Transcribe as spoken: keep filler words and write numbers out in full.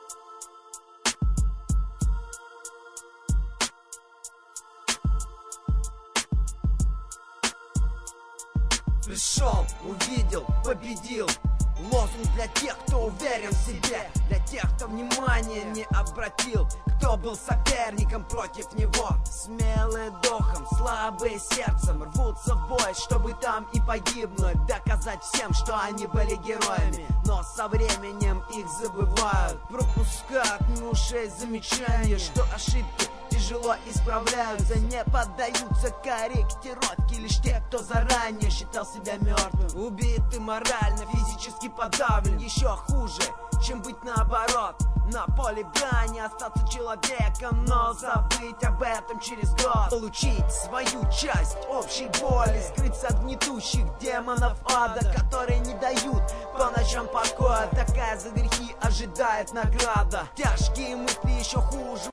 Пришел, увидел, победил. Лозунг для тех, кто уверен в себе, для тех, кто внимания не обратил, кто был соперником против него. Смелые духом, слабые сердцем, рвутся в бой, чтобы там и погибнуть, доказать всем, что они были героями. Но со временем их забывают, пропускают мимо ушей замечания, что ошибки тяжело исправляются, не поддаются корректировке лишь те, кто заранее считал себя мертвым. Убитый морально, физически подавлен, еще хуже, чем быть наоборот. На поле брани остаться человеком, но забыть об этом через год. Получить свою часть общей боли, скрыться от гнетущих демонов ада, которые не дают по ночам покоя. Такая за грехи ожидает награда. Тяжкие мысли еще хуже.